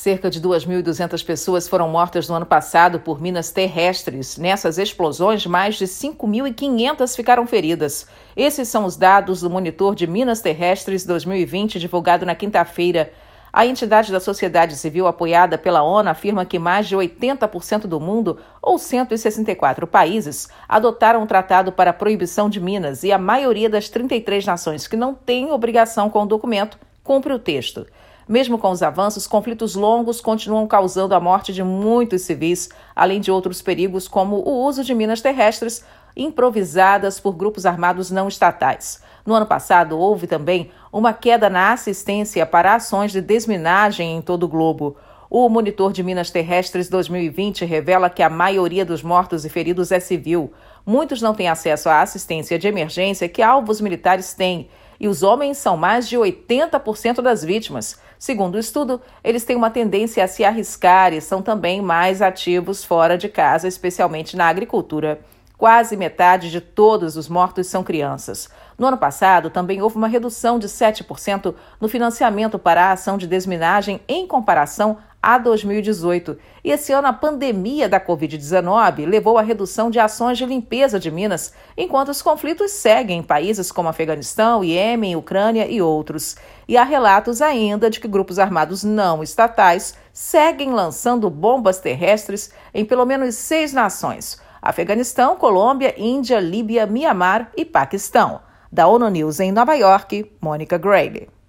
Cerca de 2.200 pessoas foram mortas no ano passado por minas terrestres. Nessas explosões, mais de 5.500 ficaram feridas. Esses são os dados do Monitor de Minas Terrestres 2020, divulgado na quinta-feira. A entidade da sociedade civil apoiada pela ONU afirma que mais de 80% do mundo, ou 164 países, adotaram um tratado para a proibição de minas e a maioria das 33 nações que não têm obrigação com o documento cumpre o texto. Mesmo com os avanços, conflitos longos continuam causando a morte de muitos civis, além de outros perigos como o uso de minas terrestres improvisadas por grupos armados não estatais. No ano passado, houve também uma queda na assistência para ações de desminagem em todo o globo. O Monitor de Minas Terrestres 2020 revela que a maioria dos mortos e feridos é civil. Muitos não têm acesso à assistência de emergência que alvos militares têm, e os homens são mais de 80% das vítimas. Segundo o estudo, eles têm uma tendência a se arriscar e são também mais ativos fora de casa, especialmente na agricultura. Quase metade de todos os mortos são crianças. No ano passado, também houve uma redução de 7% no financiamento para a ação de desminagem em comparação a 2018. E esse ano a pandemia da Covid-19 levou à redução de ações de limpeza de minas, enquanto os conflitos seguem em países como Afeganistão, Iêmen, Ucrânia e outros. E há relatos ainda de que grupos armados não estatais seguem lançando bombas terrestres em pelo menos 6 nações: Afeganistão, Colômbia, Índia, Líbia, Mianmar e Paquistão. Da ONU News em Nova York, Mônica Grayle.